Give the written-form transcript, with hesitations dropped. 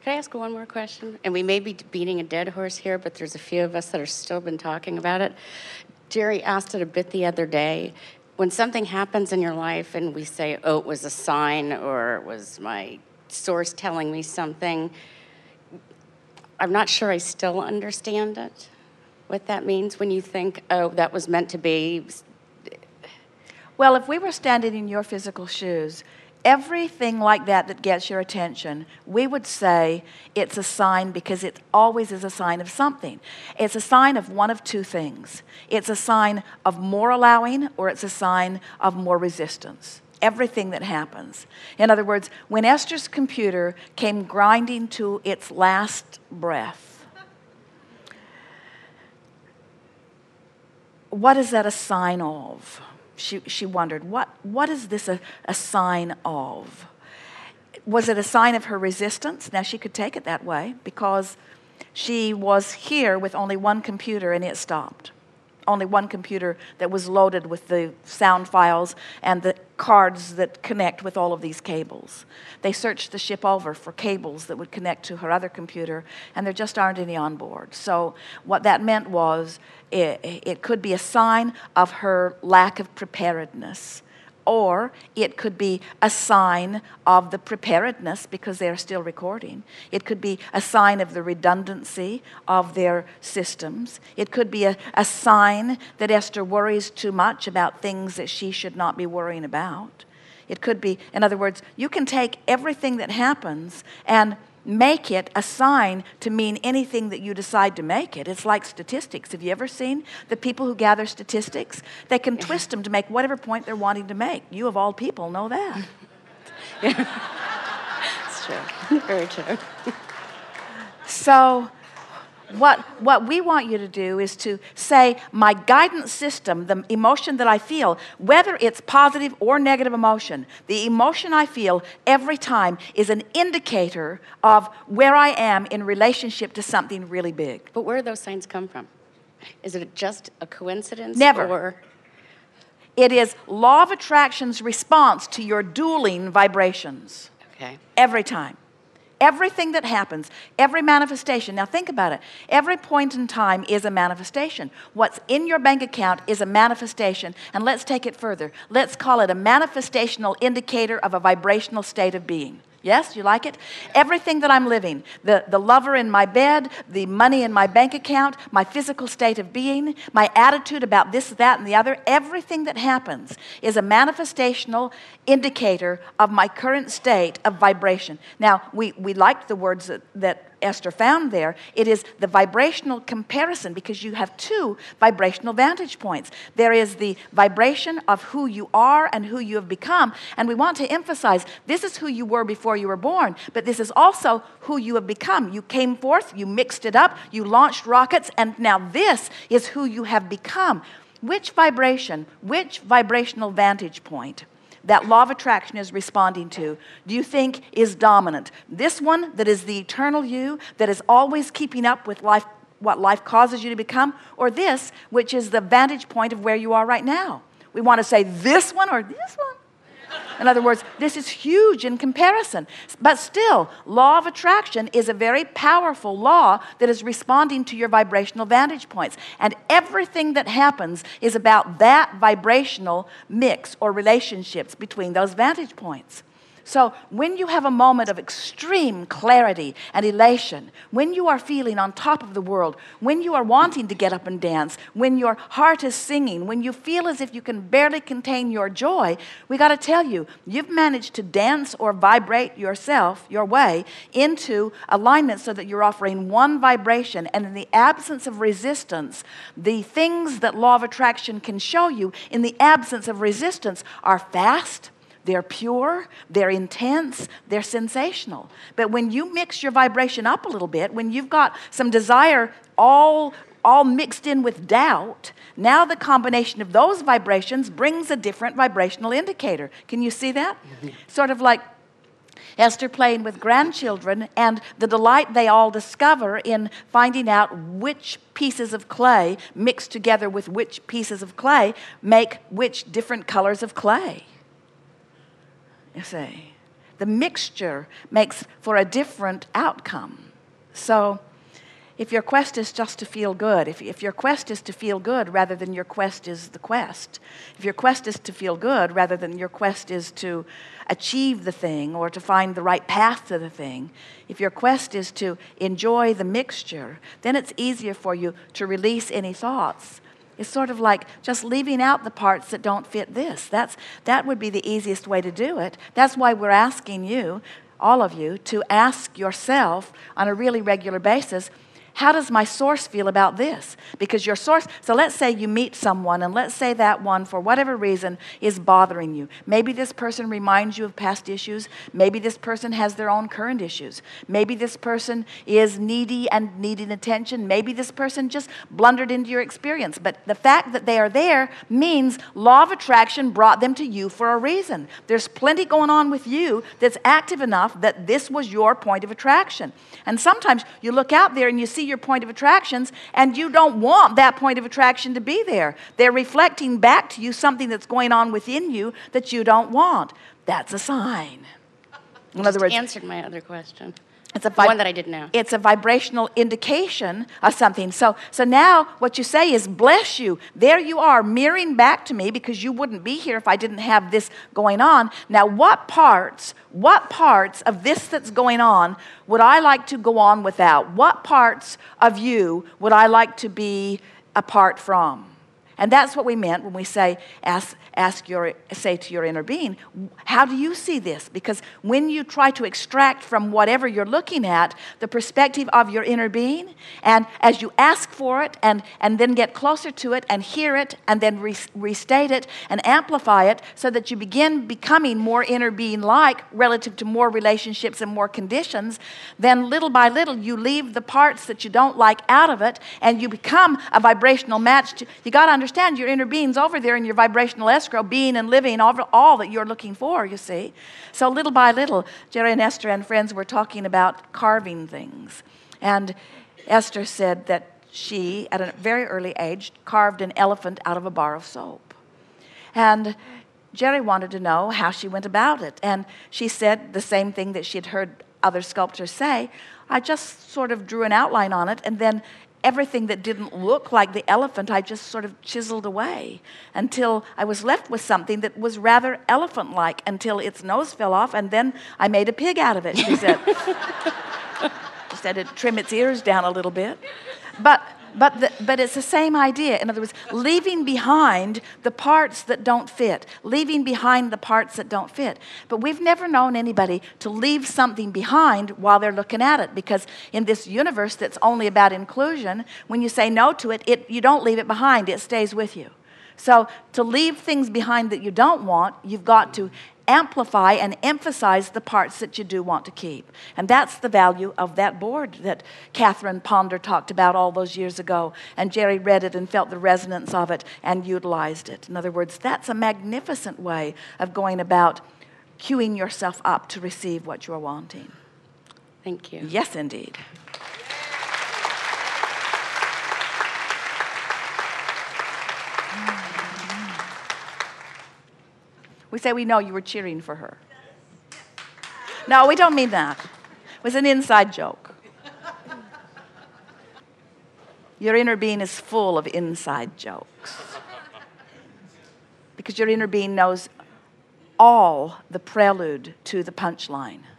Could I ask one more question? And we may be beating a dead horse here, but there's a few of us that are still been talking about it. Jerry asked it a bit the other day. When something happens in your life and we say, oh, it was a sign or it was my source telling me something, I'm not sure I still understand it, what that means when you think, oh, that was meant to be. Well, if we were standing in your physical shoes, everything like that gets your attention, we would say it's a sign because it always is a sign of something. It's a sign of one of two things. It's a sign of more allowing or it's a sign of more resistance. Everything that happens. In other words, when Esther's computer came grinding to its last breath, what is that a sign of? She wondered, what is this a sign of? Was it a sign of her resistance? Now, she could take it that way because she was here with only one computer and it stopped. Only one computer that was loaded with the sound files and the cards that connect with all of these cables. They searched the ship over for cables that would connect to her other computer, and there just aren't any on board. So what that meant was it could be a sign of her lack of preparedness, or it could be a sign of the preparedness because they're still recording. It could be a sign of the redundancy of their systems. It could be a sign that Esther worries too much about things that she should not be worrying about. It could be, in other words, you can take everything that happens and make it a sign to mean anything that you decide to make it. It's like statistics. Have you ever seen the people who gather statistics? They can twist them to make whatever point they're wanting to make. You, of all people, know that. It's true. Very true. So what we want you to do is to say, my guidance system, the emotion that I feel, whether it's positive or negative emotion, the emotion I feel every time is an indicator of where I am in relationship to something really big. But where do those signs come from? Is it just a coincidence? Never. Or? It is law of attraction's response to your dueling vibrations. Okay. Every time. Everything that happens, every manifestation. Now think about it. Every point in time is a manifestation. What's in your bank account is a manifestation. And let's take it further. Let's call it a manifestational indicator of a vibrational state of being. Yes, you like it? Everything that I'm living, the lover in my bed, the money in my bank account, my physical state of being, my attitude about this, that, and the other, everything that happens is a manifestational indicator of my current state of vibration. Now, we liked the words that Esther found there. It is the vibrational comparison because you have two vibrational vantage points. There is the vibration of who you are and who you have become. And we want to emphasize this is who you were before you were born, but this is also who you have become. You came forth, you mixed it up, you launched rockets, and now this is who you have become. Which vibration, which vibrational vantage point that law of attraction is responding to, do you think is dominant? This one that is the eternal you, that is always keeping up with life, what life causes you to become, or this, which is the vantage point of where you are right now? We want to say this one or this one. In other words, this is huge in comparison. But still, law of attraction is a very powerful law that is responding to your vibrational vantage points. And everything that happens is about that vibrational mix or relationships between those vantage points. So when you have a moment of extreme clarity and elation, when you are feeling on top of the world, when you are wanting to get up and dance, when your heart is singing, when you feel as if you can barely contain your joy, we got to tell you, you've managed to dance or vibrate yourself, your way, into alignment so that you're offering one vibration. And in the absence of resistance, the things that law of attraction can show you in the absence of resistance are fast, they're pure, they're intense, they're sensational. But when you mix your vibration up a little bit, when you've got some desire all mixed in with doubt, now the combination of those vibrations brings a different vibrational indicator. Can you see that? Sort of like Esther playing with grandchildren and the delight they all discover in finding out which pieces of clay mixed together with which pieces of clay make which different colors of clay. You see, the mixture makes for a different outcome. So if your quest is just to feel good, if your quest is to feel good rather than your quest is the quest, if your quest is to feel good rather than your quest is to achieve the thing or to find the right path to the thing, if your quest is to enjoy the mixture, then it's easier for you to release any thoughts. It's sort of like just leaving out the parts that don't fit this. That would be the easiest way to do it. That's why we're asking you, all of you, to ask yourself on a really regular basis, how does my source feel about this? Because your source, so let's say you meet someone, and let's say that one, for whatever reason, is bothering you. Maybe this person reminds you of past issues. Maybe this person has their own current issues. Maybe this person is needy and needing attention. Maybe this person just blundered into your experience. But the fact that they are there means law of attraction brought them to you for a reason. There's plenty going on with you that's active enough that this was your point of attraction. And sometimes you look out there and you see your point of attractions, and you don't want that point of attraction to be there. They're reflecting back to you something that's going on within you that you don't want. That's a sign. In other words, answered my other question. It's a one that I didn't know. It's a vibrational indication of something. So now what you say is, bless you. There you are, mirroring back to me, because you wouldn't be here if I didn't have this going on. Now what parts of this that's going on would I like to go on without? What parts of you would I like to be apart from? And that's what we meant when we say, say to your inner being, how do you see this? Because when you try to extract from whatever you're looking at the perspective of your inner being, and as you ask for it and then get closer to it and hear it and then restate it and amplify it so that you begin becoming more inner being-like relative to more relationships and more conditions, then little by little you leave the parts that you don't like out of it and you become a vibrational match to, you got to understand your inner being's over there in your vibrational escrow, being and living all that you're looking for, you see. So little by little, Jerry and Esther and friends were talking about carving things. And Esther said that she, at a very early age, carved an elephant out of a bar of soap. And Jerry wanted to know how she went about it. And she said the same thing that she had heard other sculptors say. I just sort of drew an outline on it, and then everything that didn't look like the elephant, I just sort of chiseled away until I was left with something that was rather elephant-like, until its nose fell off, and then I made a pig out of it, she said. Just had to trim its ears down a little bit. But it's the same idea. In other words, leaving behind the parts that don't fit. Leaving behind the parts that don't fit. But we've never known anybody to leave something behind while they're looking at it, because in this universe that's only about inclusion, when you say no to it, you don't leave it behind. It stays with you. So to leave things behind that you don't want, you've got to amplify and emphasize the parts that you do want to keep. And that's the value of that board that Catherine Ponder talked about all those years ago. And Jerry read it and felt the resonance of it and utilized it. In other words, that's a magnificent way of going about queuing yourself up to receive what you're wanting. Thank you. Yes, indeed. We say we know you were cheering for her. No, we don't mean that. It was an inside joke. Your inner being is full of inside jokes. Because your inner being knows all the prelude to the punchline.